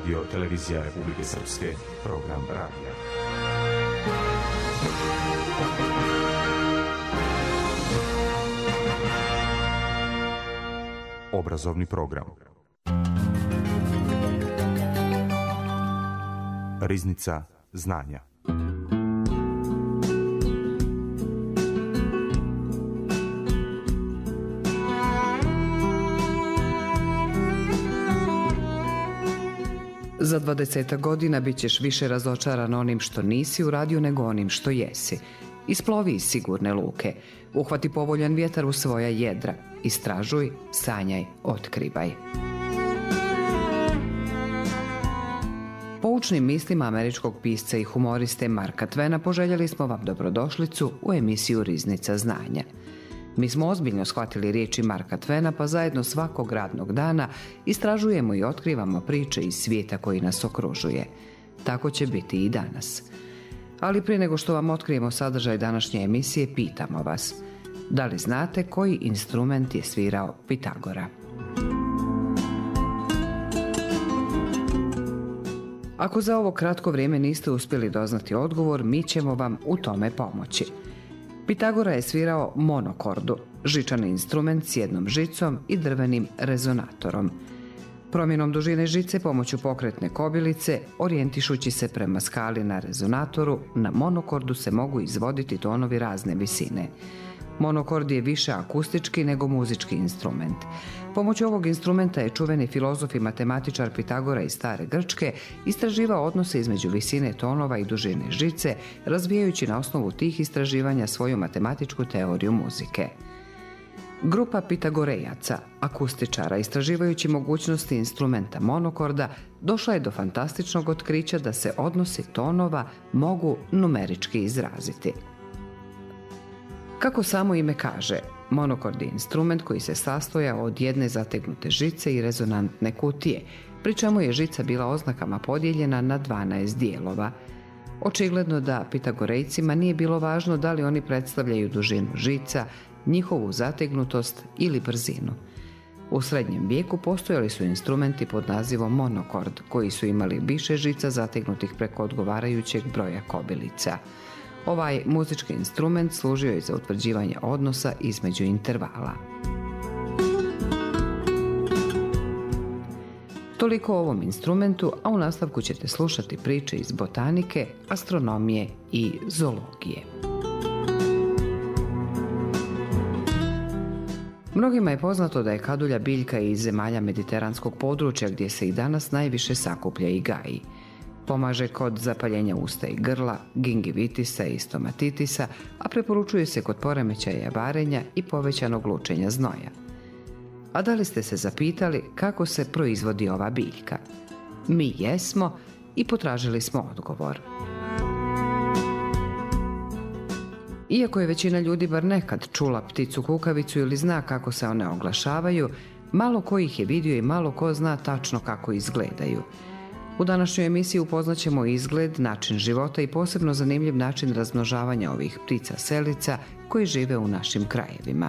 Radio Televizija Republike Srpske, program radija. Obrazovni program. Riznica znanja. Za 20 godina bit ćeš više razočaran onim što nisi uradio nego onim što jesi. Isplovi iz sigurne luke, uhvati povoljan vjetar u svoja jedra, istražuj, sanjaj, otkrivaj. Poučnim mislima američkog pisca i humoriste Marka Twena poželjeli smo vam dobrodošlicu u emisiju Riznica znanja. Mi smo ozbiljno shvatili riječi Marka Twena, pa zajedno svakog radnog dana istražujemo i otkrivamo priče iz svijeta koji nas okružuje. Tako će biti i danas. Ali prije nego što vam otkrijemo sadržaj današnje emisije, pitamo vas, da li znate koji instrument je svirao Pitagora? Ako za ovo kratko vrijeme niste uspjeli doznati odgovor, mi ćemo vam u tome pomoći. Pitagora je svirao monokordu, žičani instrument s jednom žicom i drvenim rezonatorom. Promjenom dužine žice pomoću pokretne kobilice, orijentišući se prema skali na rezonatoru, na monokordu se mogu izvoditi tonovi razne visine. Monokord je više akustički nego muzički instrument. Pomoću ovog instrumenta je čuveni filozof i matematičar Pitagora iz stare Grčke istraživao odnose između visine tonova i dužine žice, razvijajući na osnovu tih istraživanja svoju matematičku teoriju muzike. Grupa Pitagorejaca, akustičara, istraživajući mogućnosti instrumenta monokorda, došla je do fantastičnog otkrića da se odnosi tonova mogu numerički izraziti. Kako samo ime kaže, monokord je instrument koji se sastoja od jedne zategnute žice i rezonantne kutije, pri čemu je žica bila oznakama podijeljena na 12 dijelova. Očigledno da Pitagorejcima nije bilo važno da li oni predstavljaju dužinu žica, njihovu zategnutost ili brzinu. U srednjem vijeku postojali su instrumenti pod nazivom monokord, koji su imali više žica zategnutih preko odgovarajućeg broja kobilica. Ovaj muzički instrument služio je za utvrđivanje odnosa između intervala. Toliko o ovom instrumentu, a u nastavku ćete slušati priče iz botanike, astronomije i zoologije. Mnogima je poznato da je kadulja biljka iz zemalja mediteranskog područja gdje se i danas najviše sakuplja i gaji. Pomaže kod zapaljenja usta i grla, gingivitisa i stomatitisa, a preporučuje se kod poremećaja varenja i povećanog lučenja znoja. A da li ste se zapitali kako se proizvodi ova biljka? Mi jesmo i potražili smo odgovor. Iako je većina ljudi bar nekad čula pticu kukavicu ili zna kako se one oglašavaju, malo ko ih je vidio i malo ko zna tačno kako izgledaju. U današnjoj emisiji upoznaćemo izgled, način života i posebno zanimljiv način razmnožavanja ovih ptica selica koji žive u našim krajevima.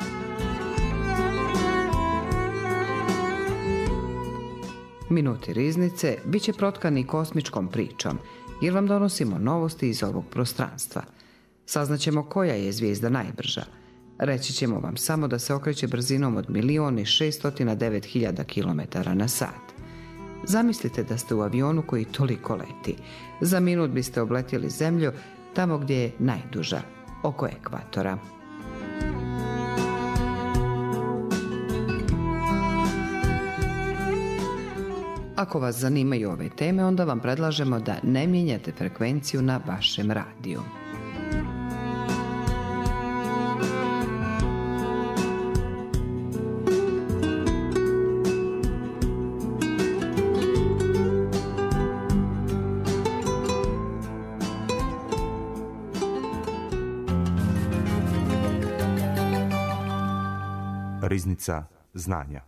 Minuti riznice bit će protkani kosmičkom pričom, jer vam donosimo novosti iz ovog prostranstva. Saznaćemo koja je zvijezda najbrža. Reći ćemo vam samo da se okreće brzinom od 1.609.000 km/h. Zamislite da ste u avionu koji toliko leti. Za minut biste obletjeli zemlju tamo gdje je najduža, oko ekvatora. Ako vas zanimaju ove teme, onda vam predlažemo da ne mijenjate frekvenciju na vašem radiju. Riznica znanja.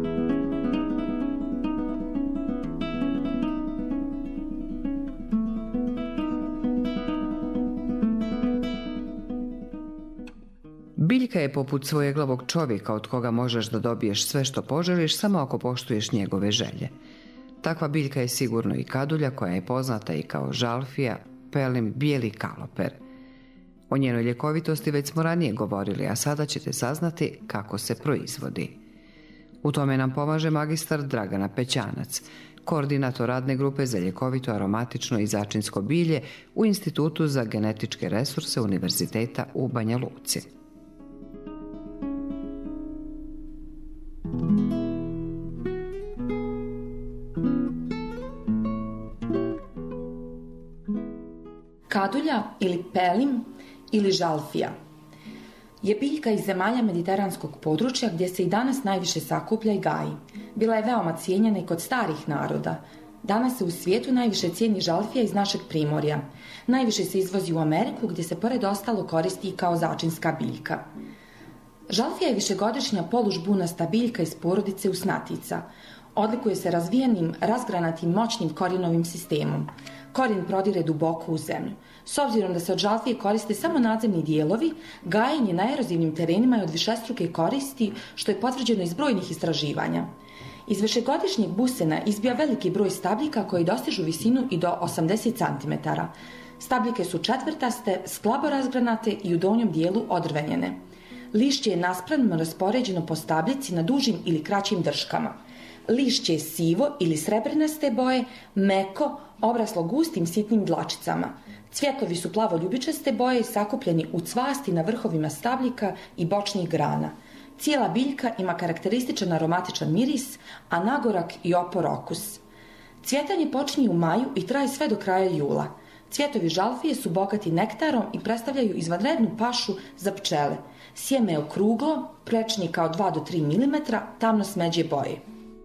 Biljka je poput svojeglavog čovjeka od koga možeš da dobiješ sve što poželiš samo ako poštuješ njegove želje. Takva biljka je sigurno i kadulja, koja je poznata i kao žalfija, pelim, bijeli kaloper. O njenoj ljekovitosti već smo ranije govorili, a sada ćete saznati kako se proizvodi. U tome nam pomaže magistar Dragana Pećanac, koordinator radne grupe za ljekovito, aromatično i začinsko bilje u Institutu za genetičke resurse Univerziteta u Banja Luci. Kadulja ili pelim ili žalfija je biljka iz zemalja mediteranskog područja gdje se i danas najviše sakuplja i gaji. Bila je veoma cijenjena i kod starih naroda. Danas se u svijetu najviše cijeni žalfija iz našeg primorja. Najviše se izvozi u Ameriku gdje se pored ostalo koristi i kao začinska biljka. Žalfija je višegodišnja polužbunasta biljka iz porodice usnatica. Odlikuje se razvijenim, razgranatim, moćnim korijenovim sistemom. Korijen prodire duboko u zemlju. S obzirom da se od žalfije koriste samo nadzemni dijelovi, gajenje na erozivnim terenima je od višestruke koristi, što je potvrđeno iz brojnih istraživanja. Iz višegodišnjeg busena izbija veliki broj stabljika koji dostižu visinu i do 80 cm. Stabljike su četvrtaste, slabo razgranate i u donjem dijelu odrvenjene. Lišće je naspravno raspoređeno po stabljici na dužim ili kraćim drškama. Lišće je sivo ili srebrnaste boje, meko, obraslo gustim sitnim dlačicama. Cvjetovi su plavo-ljubičaste boje, sakupljeni u cvasti na vrhovima stabljika i bočnih grana. Cijela biljka ima karakterističan aromatičan miris, a nagorak i opor okus. Cvjetanje počinje u maju i traje sve do kraja jula. Cvjetovi žalfije su bogati nektarom i predstavljaju izvanrednu pašu za pčele. Sjeme je okruglo, prečni kao 2 do 3 mm, tamno smeđe boje.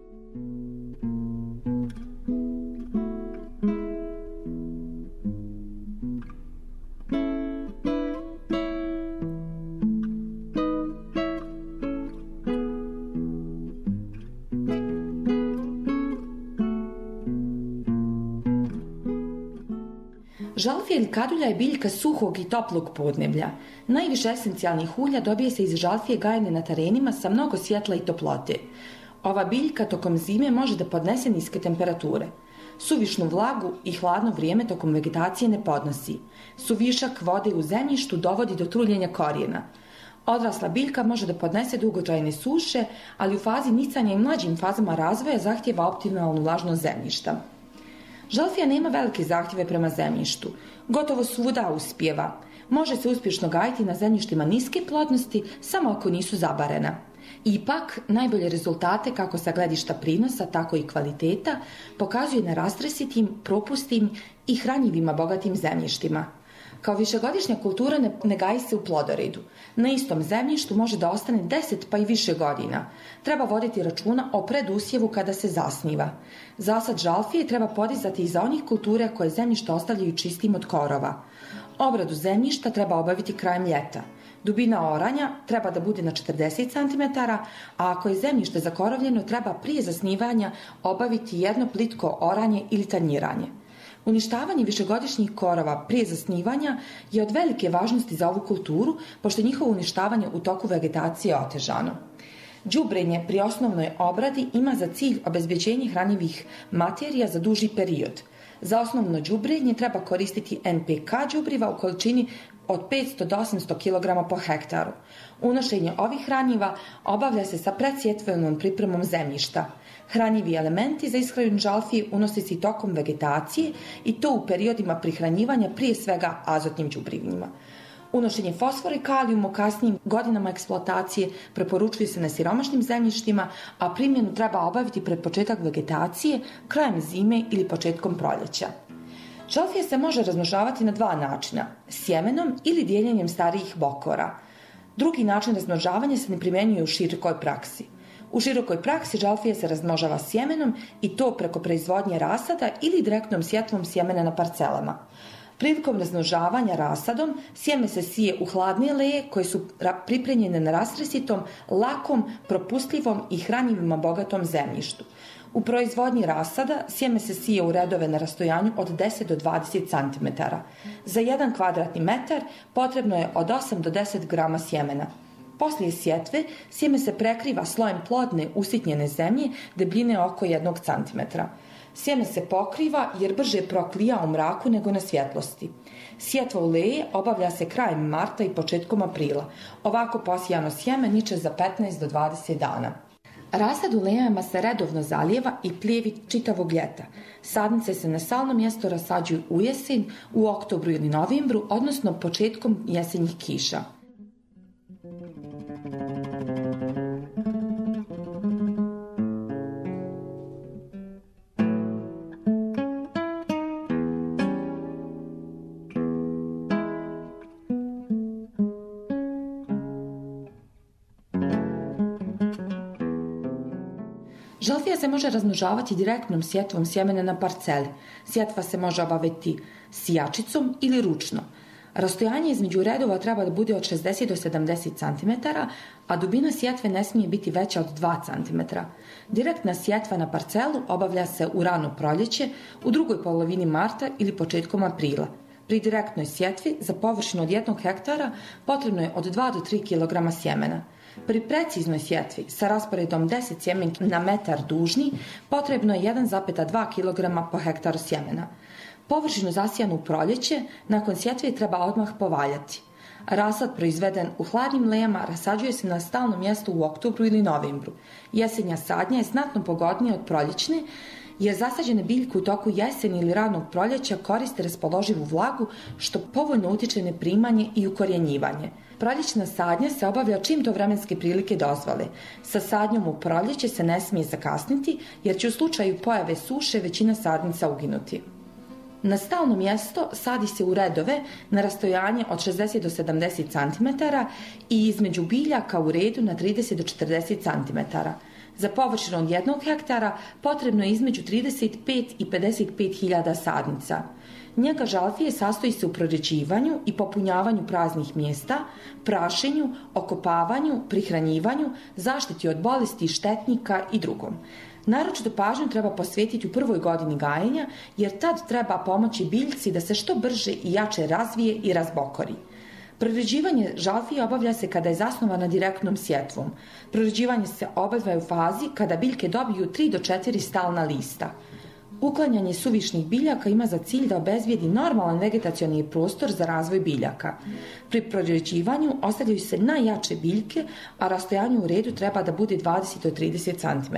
Žalfija ili kadulja je biljka suhog i toplog podneblja. Najviše esencijalnih ulja dobije se iz žalfije gajene na terenima sa mnogo svjetla i toplote. Ova biljka tokom zime može da podnese niske temperature. Suvišnu vlagu i hladno vrijeme tokom vegetacije ne podnosi. Suvišak vode u zemljištu dovodi do truljenja korijena. Odrasla biljka može da podnese dugotrajne suše, ali u fazi nicanja i mlađim fazama razvoja zahtjeva optimalnu vlažnost zemljišta. Žalfija nema velike zahtjeve prema zemljištu. Gotovo svuda uspijeva. Može se uspješno gajiti na zemljištima niske plodnosti, samo ako nisu zabarena. Ipak, najbolje rezultate kako sa gledišta prinosa, tako i kvaliteta, pokazuje na rastresitim, propustim i hranjivima bogatim zemljištima. Kao višegodišnja kultura ne gaji se u plodoredu. Na istom zemljištu može da ostane 10 pa i više godina. Treba voditi računa o predusjevu kada se zasniva. Zasad žalfije treba podizati iza onih kultura koje zemljište ostavljaju čistim od korova. Obradu zemljišta treba obaviti krajem ljeta. Dubina oranja treba da bude na 40 cm, a ako je zemljište zakorovljeno, treba prije zasnivanja obaviti jedno plitko oranje ili tanjiranje. Uništavanje višegodišnjih korova prije zasnivanja je od velike važnosti za ovu kulturu, pošto je njihovo uništavanje u toku vegetacije otežano. Đubrenje pri osnovnoj obradi ima za cilj obezbeđenje hranjivih materija za duži period. Za osnovno đubrenje treba koristiti NPK đubriva u količini od 500 do 800 kg po hektaru. Unošenje ovih hranjiva obavlja se sa predsjetvenom pripremom zemljišta. Hranjivi elementi za ishranu žalfije unose se i tokom vegetacije i to u periodima prihranjivanja, prije svega azotnim đubrivima. Unošenje fosfora i kalijuma u kasnijim godinama eksploatacije preporučuje se na siromašnim zemljištima, a primjenu treba obaviti pred početak vegetacije, krajem zime ili početkom proljeća. Žalfija se može razmnožavati na 2 načina, sjemenom ili dijeljenjem starijih bokora. Drugi način razmnožavanja se ne primjenjuje u širokoj praksi. U širokoj praksi žalfija se razmnožava sjemenom i to preko proizvodnje rasada ili direktnom sjetvom sjemena na parcelama. Prilikom razmnožavanja rasadom sjeme se sije u hladne leje koje su pripremljene na rastresitom, lakom, propustljivom i hranjivima bogatom zemljištu. U proizvodnji rasada sjeme se sije u redove na rastojanju od 10 do 20 cm. Za 1 kvadratni metar potrebno je od 8 do 10 grama sjemena. Poslije sjetve sjeme se prekriva slojem plodne usitnjene zemlje debljine oko 1 cm. Sjeme se pokriva jer brže proklija u mraku nego na svjetlosti. Sjetva u leje obavlja se krajem marta i početkom aprila. Ovako posijano sjeme niče za 15 do 20 dana. Rasad u lejama se redovno zalijeva i plijevi čitavog ljeta. Sadnice se na stalno mjesto rasađuju u jesen, u oktobru ili novembru, odnosno početkom jesenjih kiša. Žalfija se može razmnožavati direktnom sjetvom sjemena na parceli. Sjetva se može obaviti sijačicom ili ručno. Rastojanje između redova treba da bude od 60 do 70 cm, a dubina sjetve ne smije biti veća od 2 cm. Direktna sjetva na parcelu obavlja se u rano proljeće, u drugoj polovini marta ili početkom aprila. Pri direktnoj sjetvi za površinu od 1 hektara potrebno je od 2 do 3 kg sjemena. Pri preciznoj sjetvi sa rasporedom 10 sjemenki na metar dužni potrebno je 1,2 kg po hektaru sjemena. Površinu zasijanu u proljeće nakon sjetve treba odmah povaljati. Rasad proizveden u hladnim lejama rasađuje se na stalno mjesto u oktobru ili novembru. Jesenja sadnja je znatno pogodnija od proljećne, jer zasađene biljke u toku jeseni ili ranog proljeća koriste raspoloživu vlagu, što povoljno utiče na primanje i ukorjenjivanje. Proljećna sadnja se obavlja čim to vremenske prilike dozvole. Sa sadnjom u proljeće se ne smije zakasniti, jer će u slučaju pojave suše većina sadnica uginuti. Na stalno mjesto sadi se u redove na rastojanje od 60 do 70 cm i između biljaka u redu na 30 do 40 cm. Za površinu od 1 hektara potrebno je između 35 i 55 hiljada sadnica. Njega žalfije sastoji se u proređivanju i popunjavanju praznih mjesta, prašenju, okopavanju, prihranjivanju, zaštiti od bolesti, štetnika i drugom. Naročito pažnju treba posvetiti u prvoj godini gajenja, jer tad treba pomoći biljci da se što brže i jače razvije i razbokori. Proređivanje žalfije obavlja se kada je zasnovana direktnom sjetvom. Proređivanje se obavlja u fazi kada biljke dobiju 3 do 4 stalna lista. Uklanjanje suvišnih biljaka ima za cilj da obezbijedi normalan vegetacioni prostor za razvoj biljaka. Pri proređivanju ostavljaju se najjače biljke, a rastojanje u redu treba da bude 20 do 30 cm.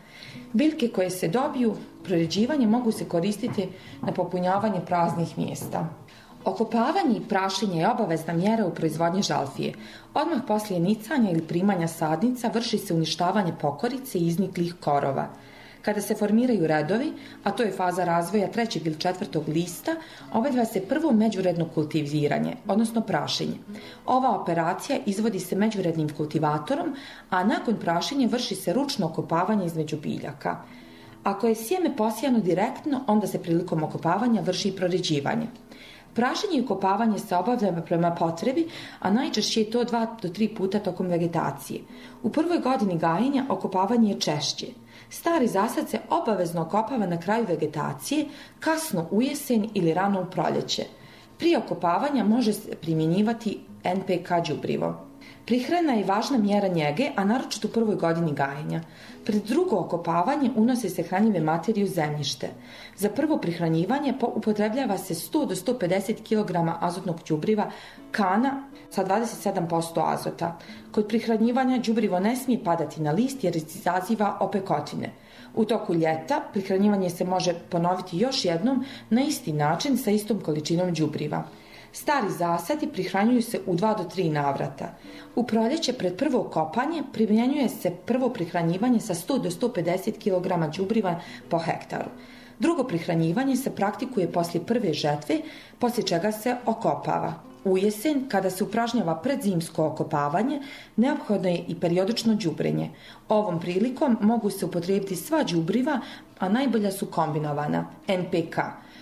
Biljke koje se dobiju proređivanje mogu se koristiti na popunjavanje praznih mjesta. Okopavanje i prašenje je obavezna mjera u proizvodnji žalfije. Odmah poslije nicanja ili primanja sadnica vrši se uništavanje pokorice i izniklih korova. Kada se formiraju redovi, a to je faza razvoja 3. ili 4. lista, obavlja se prvo međuredno kultiviranje, odnosno prašenje. Ova operacija izvodi se međurednim kultivatorom, a nakon prašenja vrši se ručno okopavanje između biljaka. Ako je sjeme posijano direktno, onda se prilikom okopavanja vrši i proređivanje. Prašenje i okopavanje se obavlja prema potrebi, a najčešće je to 2 do 3 puta tokom vegetacije. U prvoj godini gajenja okopavanje je češće. Stari zasad se obavezno okopava na kraju vegetacije, kasno u jesen ili rano u proljeće. Prije okopavanja može se primjenjivati NPK đubrivo. Prihrana je važna mjera njege, a naročito u prvoj godini gajenja. Pred drugo okopavanje unose se hranjive materije u zemljište. Za prvo prihranjivanje upotrebljava se 100 do 150 kg azotnog đubriva kana sa 27% azota. Kod prihranjivanja đubrivo ne smije padati na list jer izaziva opekotine. U toku ljeta prihranjivanje se može ponoviti još jednom na isti način sa istom količinom đubriva. Stari zasadi prihranjuju se u 2 do 3 navrata. U proljeće pred prvo kopanje primjenjuje se prvo prihranjivanje sa 100 do 150 kg đubriva po hektaru. Drugo prihranjivanje se praktikuje poslije prve žetve, poslije čega se okopava. U jesen, kada se upražnjava predzimsko okopavanje, neophodno je i periodično đubrenje. Ovom prilikom mogu se upotrijebiti sva đubriva, a najbolja su kombinovana NPK.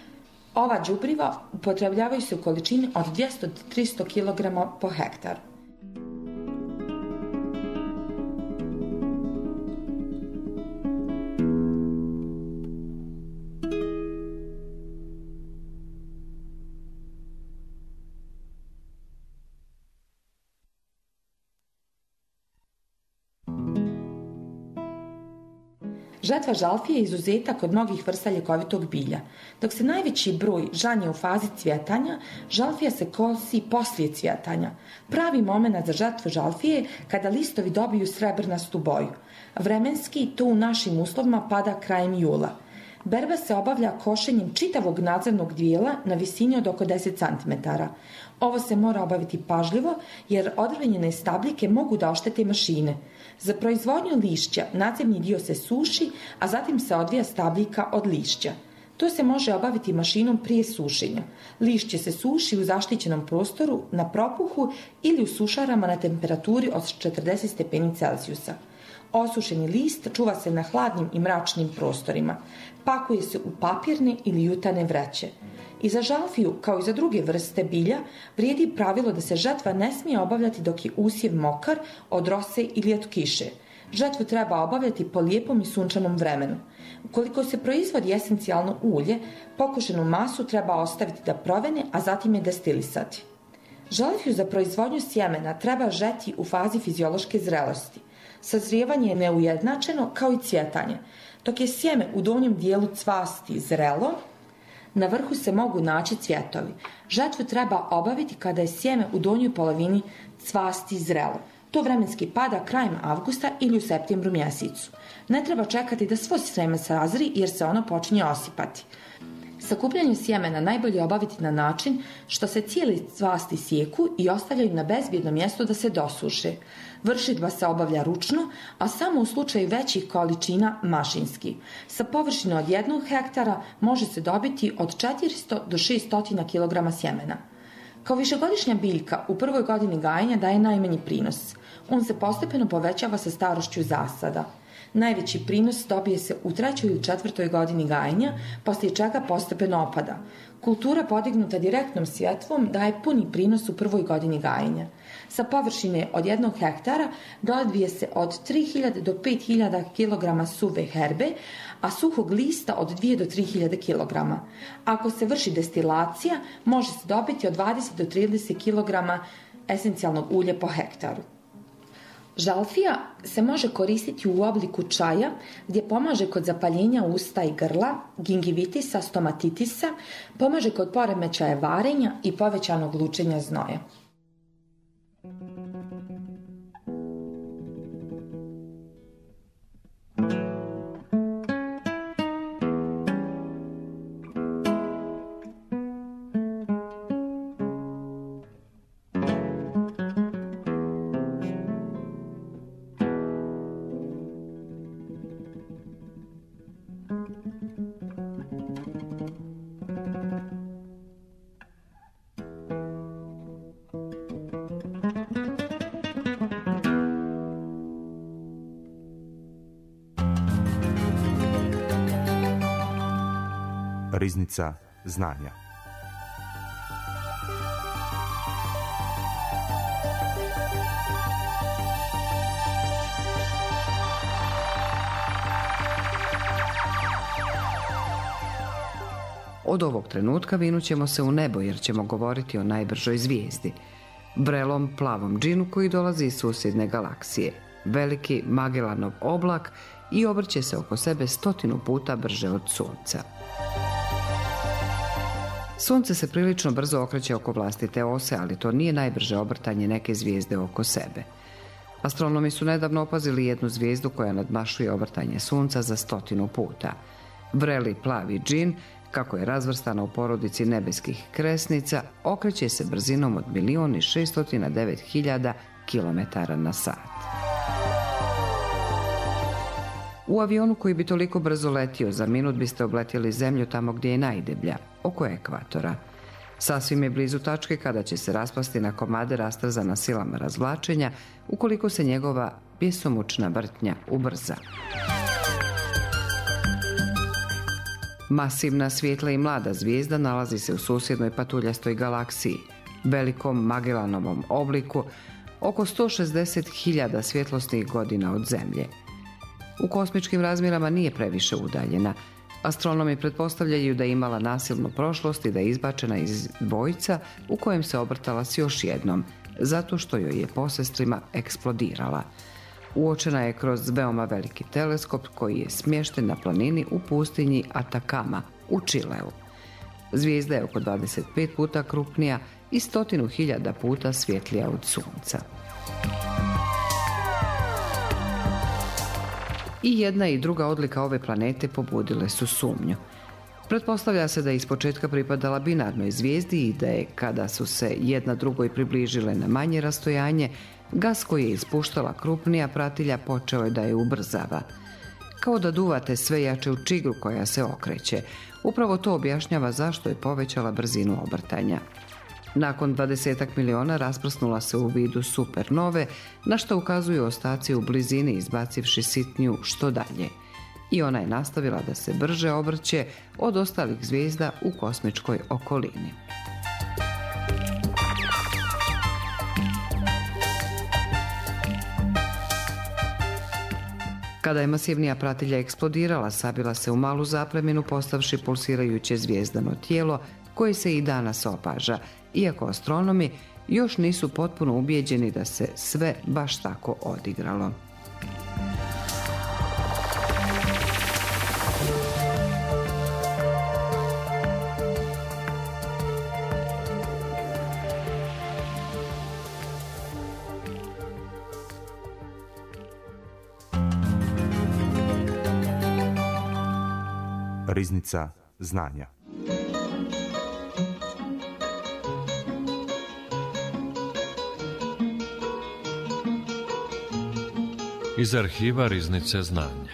Ova đubriva upotrebljavaju se u količini od 200 do 300 kg po hektaru. Žetva žalfije je izuzetak od mnogih vrsta ljekovitog bilja. Dok se najveći broj žanje u fazi cvjetanja, žalfija se kosi poslije cvjetanja. Pravi moment za žetvu žalfije je kada listovi dobiju srebrnastu boju. Vremenski to u našim uslovima pada krajem jula. Berba se obavlja košenjem čitavog nadzemnog dijela na visini od oko 10 cm. Ovo se mora obaviti pažljivo jer odrvenjene stabljike mogu da oštete mašine. Za proizvodnju lišća nadzemni dio se suši, a zatim se odvija stabljika od lišća. To se može obaviti mašinom prije sušenja. Lišće se suši u zaštićenom prostoru na propuhu ili u sušarama na temperaturi od 40 stepeni Celzijusa. Osušeni list čuva se na hladnim i mračnim prostorima. Pakuje se u papirne ili jutane vreće. I za žalfiju, kao i za druge vrste bilja, vrijedi pravilo da se žetva ne smije obavljati dok je usjev mokar od rose ili od kiše. Žetvu treba obavljati po lijepom i sunčanom vremenu. Ukoliko se proizvodi esencijalno ulje, pokošenu masu treba ostaviti da provene, a zatim je destilisati. Žalfiju za proizvodnju sjemena treba žeti u fazi fiziološke zrelosti. Sazrijevanje je neujednačeno kao i cvjetanje. Dok je sjeme u donjem dijelu cvasti zrelo, na vrhu se mogu naći cvjetovi. Žetvu treba obaviti kada je sjeme u donjoj polovini cvasti zrelo. To vremenski pada krajem avgusta ili u septembru mjesecu. Ne treba čekati da svo sjeme sazri jer se ono počinje osipati. Sakupljanje sjemena najbolje je obaviti na način što se cijeli cvasti sjeku i ostavljaju na bezbjedno mjesto da se dosuše. Vršidba se obavlja ručno, a samo u slučaju većih količina mašinski. Sa površine od 1 hektara može se dobiti od 400 do 600 kg sjemena. Kao višegodišnja biljka u prvoj godini gajenja daje najmanji prinos. On se postepeno povećava sa starošću zasada. Najveći prinos dobije se u 3. ili 4. godini gajenja, poslije čega postepeno opada. Kultura podignuta direktnom svjetvom daje puni prinos u prvoj godini gajenja. Sa površine od 1 hektara dobije se od 3000 do 5000 kg suve herbe, a suhog lista od 2 do 3000 kg. Ako se vrši destilacija, može se dobiti od 20 do 30 kg esencijalnog ulja po hektaru. Žalfija se može koristiti u obliku čaja gdje pomaže kod zapaljenja usta i grla, gingivitisa, stomatitisa, pomaže kod poremećaja varenja i povećanog lučenja znoja. Riznica znanja. Od ovog trenutka vinut ćemo se u nebo jer ćemo govoriti o najbržoj zvijezdi, vrelom plavom džinu koji dolazi iz susjedne galaksije, veliki Magellanov oblak i obrće se oko sebe 100 puta brže od Sunca. Sunce se prilično brzo okreće oko vlastite ose, ali to nije najbrže obrtanje neke zvijezde oko sebe. Astronomi su nedavno opazili jednu zvijezdu koja nadmašuje obrtanje Sunca za 100 puta. Vreli plavi džin, kako je razvrstana u porodici nebeskih kresnica, okreće se brzinom od 1.609.000 km/h. U avionu koji bi toliko brzo letio, za minut biste obletjeli zemlju tamo gdje je najdeblja, oko ekvatora. Sasvim je blizu tačke kada će se raspasti na komade rastrzana silama razvlačenja, ukoliko se njegova bjesomučna vrtnja ubrza. Masivna, svijetla i mlada zvijezda nalazi se u susjednoj patuljastoj galaksiji, velikom Magellanovom obliku, oko 160.000 svjetlosnih godina od Zemlje. U kosmičkim razmjerama nije previše udaljena. Astronomi pretpostavljaju da je imala nasilnu prošlost i da je izbačena iz dvojca u kojem se obrtala s još jednom, zato što joj je posestrima eksplodirala. Uočena je kroz veoma veliki teleskop koji je smješten na planini u pustinji Atacama u Čileu. Zvijezda je oko 25 puta krupnija i 100.000 puta svjetlija od Sunca. I jedna i druga odlika ove planete pobudile su sumnju. Pretpostavlja se da je ispočetka pripadala binarnoj zvijezdi i da je, kada su se jedna drugoj približile na manje rastojanje, gas koji je ispuštala krupnija pratilja počeo je da je ubrzava. Kao da duvate sve jače u čigru koja se okreće. Upravo to objašnjava zašto je povećala brzinu obrtanja. Nakon 20 miliona rasprsnula se u vidu supernove, na što ukazuju ostaci u blizini izbacivši sitniju što dalje. I ona je nastavila da se brže obrće od ostalih zvijezda u kosmičkoj okolini. Kada je masivnija pratilja eksplodirala, sabila se u malu zapleminu postavši pulsirajuće zvijezdano tijelo koje se i danas opaža, iako astronomi još nisu potpuno ubijeđeni da se sve baš tako odigralo. Riznica znanja. Iz arhiva Riznice znanja.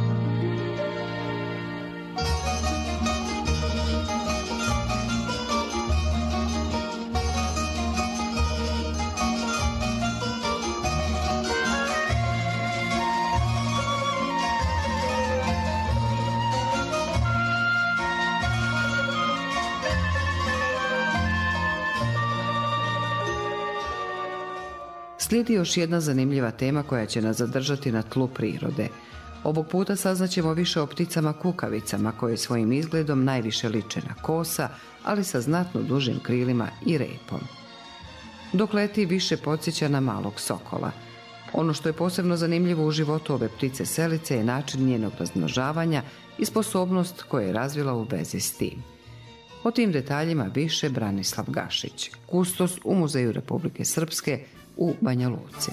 Slijedi još jedna zanimljiva tema koja će nas zadržati na tlu prirode. Ovog puta saznaćemo više o pticama kukavicama koje svojim izgledom najviše liče na kosa, ali sa znatno dužim krilima i repom. Dok leti više podsjeća na malog sokola. Ono što je posebno zanimljivo u životu ove ptice selice je način njenog razmnožavanja i sposobnost koju je razvila u vezi s tim. O tim detaljima više Branislav Gašić, kustos u Muzeju Republike Srpske u Banja Luci.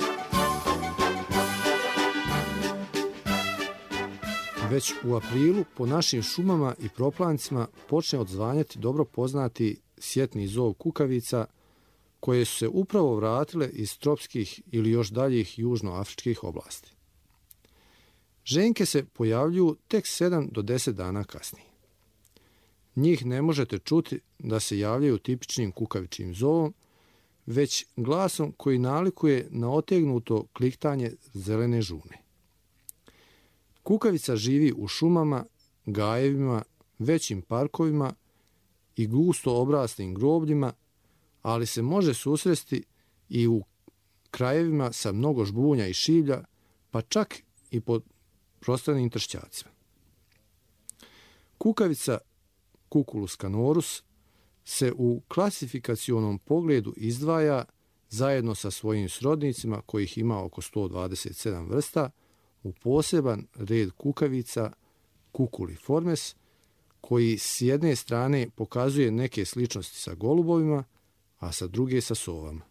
Već u aprilu po našim šumama i proplancima počne odzvanjati dobro poznati sjetni zov kukavica koje su se upravo vratile iz tropskih ili još daljih južnoafričkih oblasti. Ženke se pojavljuju tek 7 do 10 dana kasnije. Njih ne možete čuti da se javljaju tipičnim kukavičnim zovom, već glasom koji nalikuje na otegnuto kliktanje zelene žune. Kukavica živi u šumama, gajevima, većim parkovima i gusto obraslim grobljima, ali se može susresti i u krajevima sa mnogo žbunja i šilja, pa čak i pod prostranim tršćacima. Kukavica Cuculus canorus se u klasifikacionom pogledu izdvaja zajedno sa svojim srodnicima, kojih ima oko 127 vrsta, u poseban red kukavica Cuculiformes, koji s jedne strane pokazuje neke sličnosti sa golubovima, a sa druge sa sovama.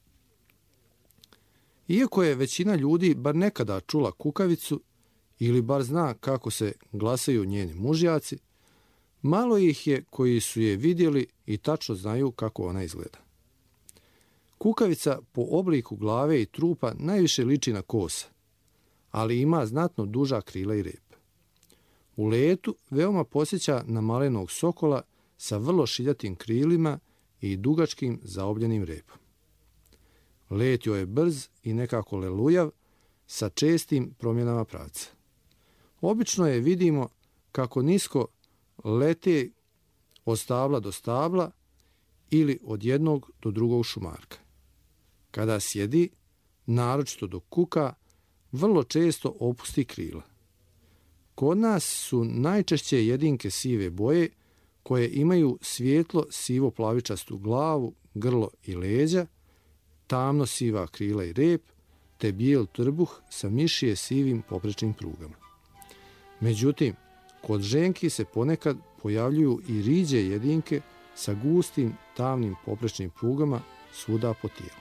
Iako je većina ljudi bar nekada čula kukavicu ili bar zna kako se glasaju njeni mužjaci, malo ih je koji su je vidjeli i tačno znaju kako ona izgleda. Kukavica po obliku glave i trupa najviše liči na kosa, ali ima znatno duža krila i rep. U letu veoma podsjeća na malenog sokola sa vrlo šiljatim krilima i dugačkim zaobljenim repom. Let joj je brz i nekako lelujav sa čestim promjenama pravca. Obično je vidimo kako nisko lete od stabla do stabla ili od jednog do drugog šumarka. Kada sjedi, naročito dok kuka, vrlo često opusti krila. Kod nas su najčešće jedinke sive boje koje imaju svijetlo sivo-plavičastu glavu, grlo i leđa, tamno siva krila i rep, te bijel trbuh sa mišije sivim poprečnim prugama. Međutim, kod ženki se ponekad pojavljuju i riđe jedinke sa gustim, tamnim poprečnim prugama svuda po tijelu.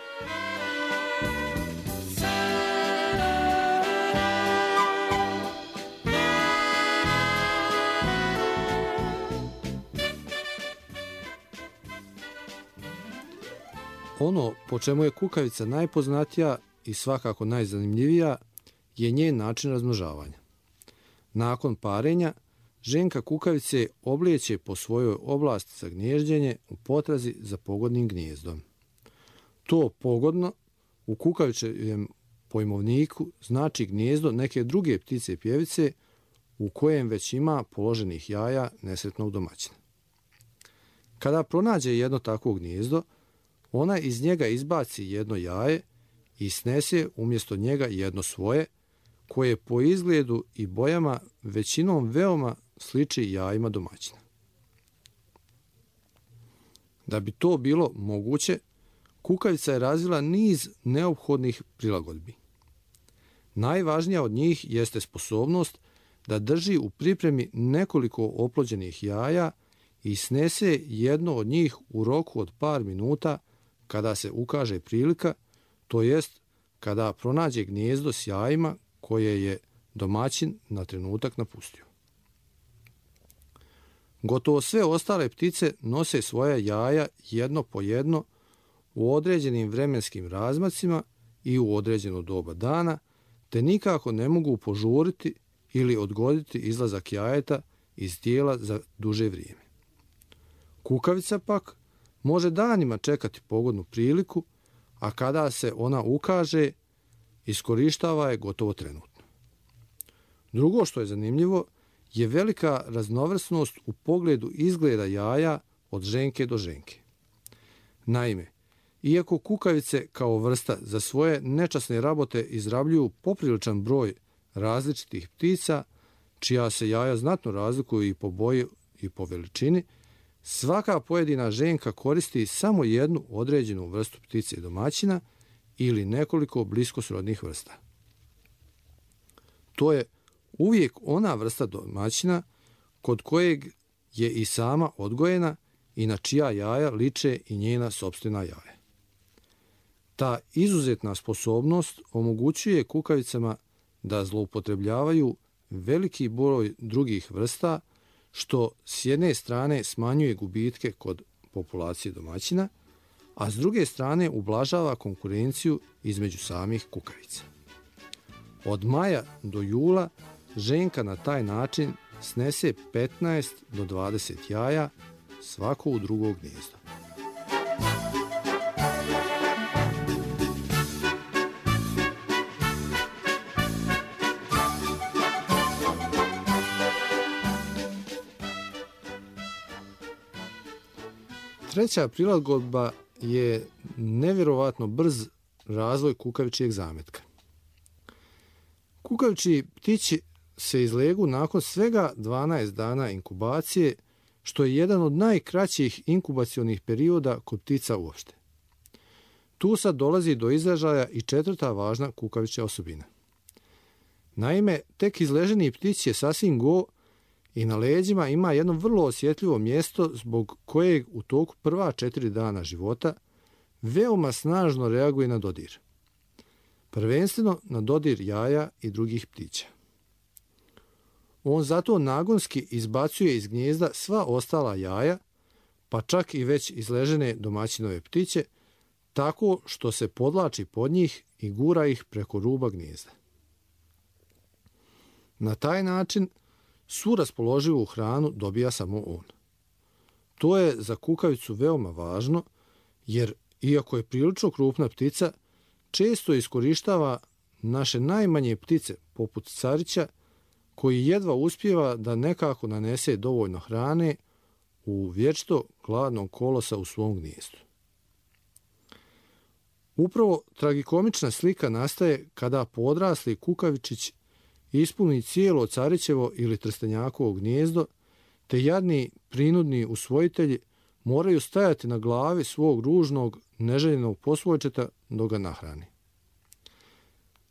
Ono po čemu je kukavica najpoznatija i svakako najzanimljivija je njen način razmnožavanja. Nakon parenja, ženka kukavice oblijeće po svojoj oblasti za gnježđenje u potrazi za pogodnim gnjezdom. To pogodno u kukavičevom pojmovniku znači gnjezdo neke druge ptice pjevice u kojem već ima položenih jaja nesretnog domaćina. Kada pronađe jedno takvo gnjezdo, ona iz njega izbaci jedno jaje i snese umjesto njega jedno svoje, koje po izgledu i bojama većinom veoma sliči jajima domaćina. Da bi to bilo moguće, kukavica je razvila niz neophodnih prilagodbi. Najvažnija od njih jeste sposobnost da drži u pripremi nekoliko oplođenih jaja i snese jedno od njih u roku od par minuta kada se ukaže prilika, to jest kada pronađe gnjezdo s jajima koje je domaćin na trenutak napustio. Gotovo sve ostale ptice nose svoja jaja jedno po jedno u određenim vremenskim razmacima i u određeno doba dana, te nikako ne mogu požuriti ili odgoditi izlazak jajeta iz tijela za duže vrijeme. Kukavica pak može danima čekati pogodnu priliku, a kada se ona ukaže, iskorištava je gotovo trenutno. Drugo što je zanimljivo je velika raznovrsnost u pogledu izgleda jaja od ženke do ženke. Naime, iako kukavice kao vrsta za svoje nečasne rabote izrabljuju popriličan broj različitih ptica, čija se jaja znatno razlikuju i po boji i po veličini, svaka pojedina ženka koristi samo jednu određenu vrstu ptice domaćina ili nekoliko blisko srodnih vrsta. To je uvijek ona vrsta domaćina kod kojeg je i sama odgojena i na čija jaja liče i njena sopstvena jaja. Ta izuzetna sposobnost omogućuje kukavicama da zloupotrebljavaju veliki broj drugih vrsta, što s jedne strane smanjuje gubitke kod populacije domaćina, a s druge strane ublažava konkurenciju između samih kukavica. Od maja do jula ženka na taj način snese 15 do 20 jaja, svako u drugo gnjezdo. Treća prilagodba je nevjerovatno brz razvoj kukavičijeg zametka. Kukavičiji ptići se izlegu nakon svega 12 dana inkubacije, što je jedan od najkraćih inkubacionih perioda kod ptica uopšte. Tu sad dolazi do izražaja i četvrta važna kukavičja osobina. Naime, tek izleženi ptić je sasvim go i na leđima ima jedno vrlo osjetljivo mjesto zbog kojeg u toku prva 4 dana života veoma snažno reaguje na dodir. Prvenstveno na dodir jaja i drugih ptića. On zato nagonski izbacuje iz gnjezda sva ostala jaja, pa čak i već izležene domaćinove ptiće, tako što se podlači pod njih i gura ih preko ruba gnjezda. Na taj način svu raspoloživu hranu dobija samo on. To je za kukavicu veoma važno, jer iako je prilično krupna ptica, često iskorištava naše najmanje ptice, poput carića, koji jedva uspijeva da nekako nanese dovoljno hrane u vječito gladnog kolosa u svom gnjezdu. Upravo tragikomična slika nastaje kada podrasli kukavičić ispuni cijelo carićevo ili trstenjakovo gnjezdo, te jadni prinudni usvojitelji moraju stajati na glavi svog ružnog, neželjenog posvojčeta dok ga nahrani.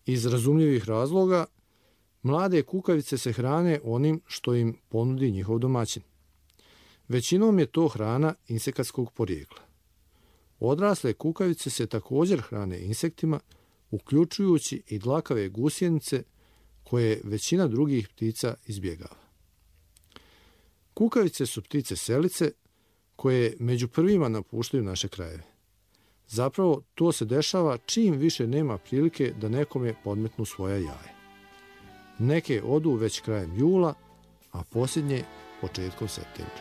Iz razumljivih razloga, mlade kukavice se hrane onim što im ponudi njihov domaćin. Većinom je to hrana insekatskog porijekla. Odrasle kukavice se također hrane insektima, uključujući i dlakave gusjenice koje većina drugih ptica izbjegava. Kukavice su ptice selice koje među prvima napuštaju naše krajeve. Zapravo, to se dešava čim više nema prilike da nekome podmetnu svoja jaja. Neke odu već krajem jula, a posljednje početkom septembra.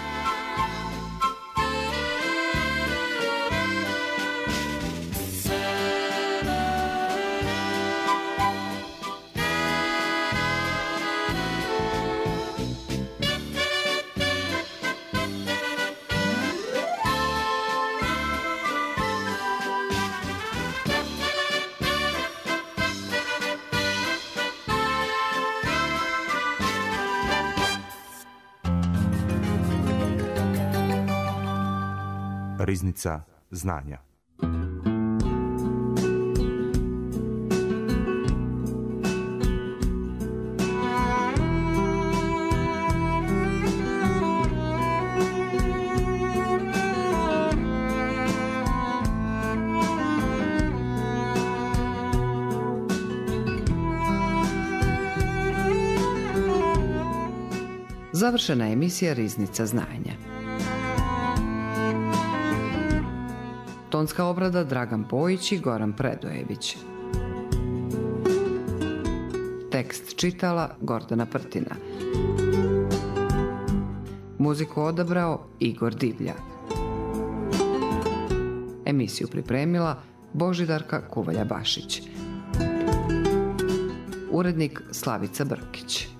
Riznica znanja. Završena je emisija Riznica znanja. Tonska obrada Dragan Pojić i Goran Predojević. Tekst čitala Gordana Prtina. Muziku odabrao Igor Divljak. Emisiju pripremila Božidarka Kuvalja Bašić. Urednik Slavica Brkić.